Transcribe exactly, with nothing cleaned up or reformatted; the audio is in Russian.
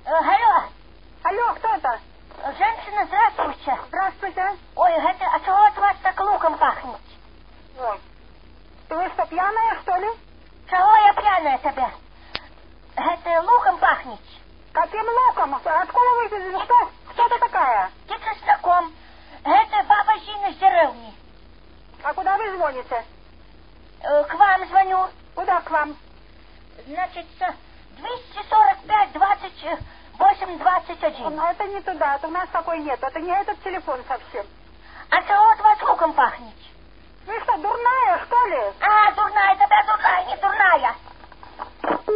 Алло. Алло, кто это? Женщина, здравствуйте. Здравствуйте. Ой, это, а чего от вас так луком пахнет? Ой. Вы что, пьяная, что ли? Чего я пьяная тебя? Это луком пахнет. Каким луком? Откуда вы? Что? Кто ты такая? Ты чесноком. Это баба Зина с деревни. А куда вы звоните? К вам звоню. Куда к вам? Значит, двести сорок пять двадцать восемь двадцать один. Но это не туда, это у нас такой нет, это не этот телефон совсем. А чего от вас луком пахнет? Вы что, дурная, что ли? А, дурная, тебя дурная, не дурная.